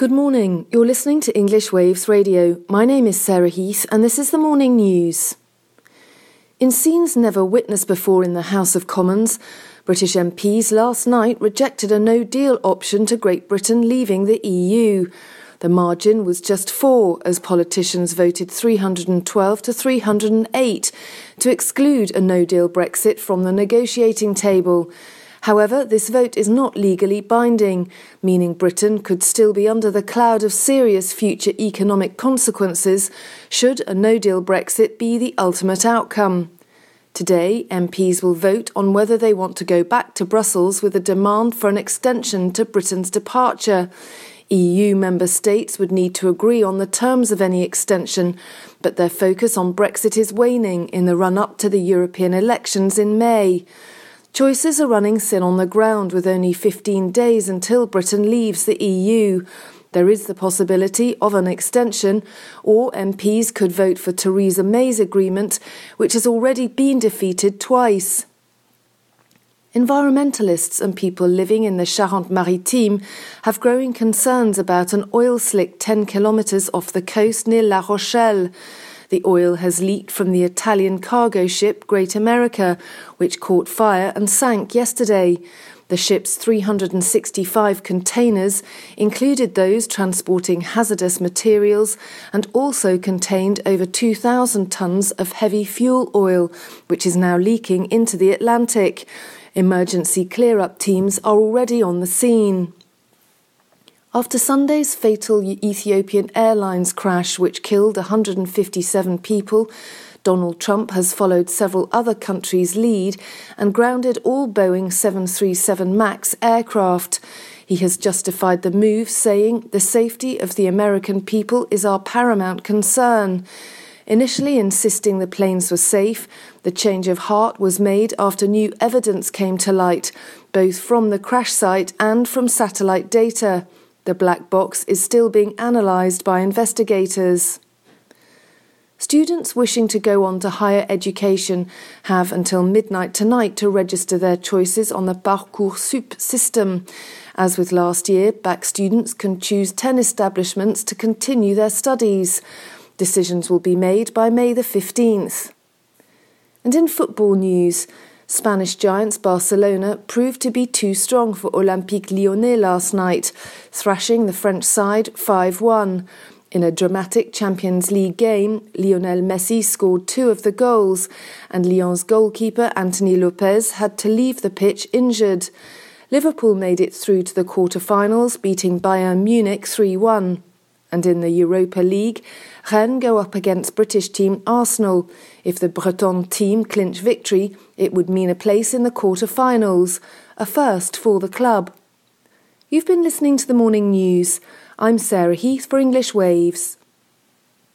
Good morning. You're listening to English Waves Radio. My name is Sarah Heath and this is the morning news. In scenes never witnessed before in the House of Commons, British MPs last night rejected a no-deal option to Great Britain leaving the EU. The margin was just 4 as politicians voted 312 to 308 to exclude a no-deal Brexit from the negotiating table. However, this vote is not legally binding, meaning Britain could still be under the cloud of serious future economic consequences should a no-deal Brexit be the ultimate outcome. Today, MPs will vote on whether they want to go back to Brussels with a demand for an extension to Britain's departure. EU member states would need to agree on the terms of any extension, but their focus on Brexit is waning in the run-up to the European elections in May. Choices are running thin on the ground with only 15 days until Britain leaves the EU. There is the possibility of an extension, or MPs could vote for Theresa May's agreement, which has already been defeated twice. Environmentalists and people living in the Charente-Maritime have growing concerns about an oil slick 10 kilometres off the coast near La Rochelle. The oil has leaked from the Italian cargo ship Great America, which caught fire and sank yesterday. The ship's 365 containers included those transporting hazardous materials and also contained over 2,000 tonnes of heavy fuel oil, which is now leaking into the Atlantic. Emergency clear-up teams are already on the scene. After Sunday's fatal Ethiopian Airlines crash, which killed 157 people, Donald Trump has followed several other countries' lead and grounded all Boeing 737 MAX aircraft. He has justified the move, saying, "The safety of the American people is our paramount concern." Initially insisting the planes were safe, the change of heart was made after new evidence came to light, both from the crash site and from satellite data. The black box is still being analysed by investigators. Students wishing to go on to higher education have until midnight tonight to register their choices on the Parcoursup system. As with last year, BAC students can choose 10 establishments to continue their studies. Decisions will be made by May the 15th. And in football news, Spanish giants Barcelona proved to be too strong for Olympique Lyonnais last night, thrashing the French side 5-1. In a dramatic Champions League game, Lionel Messi scored 2 of the goals, and Lyon's goalkeeper Anthony Lopez had to leave the pitch injured. Liverpool made it through to the quarter-finals, beating Bayern Munich 3-1. And in the Europa League, Rennes go up against British team Arsenal. If the Breton team clinch victory, it would mean a place in the quarter-finals, a first for the club. You've been listening to the morning news. I'm Sarah Heath for English Waves.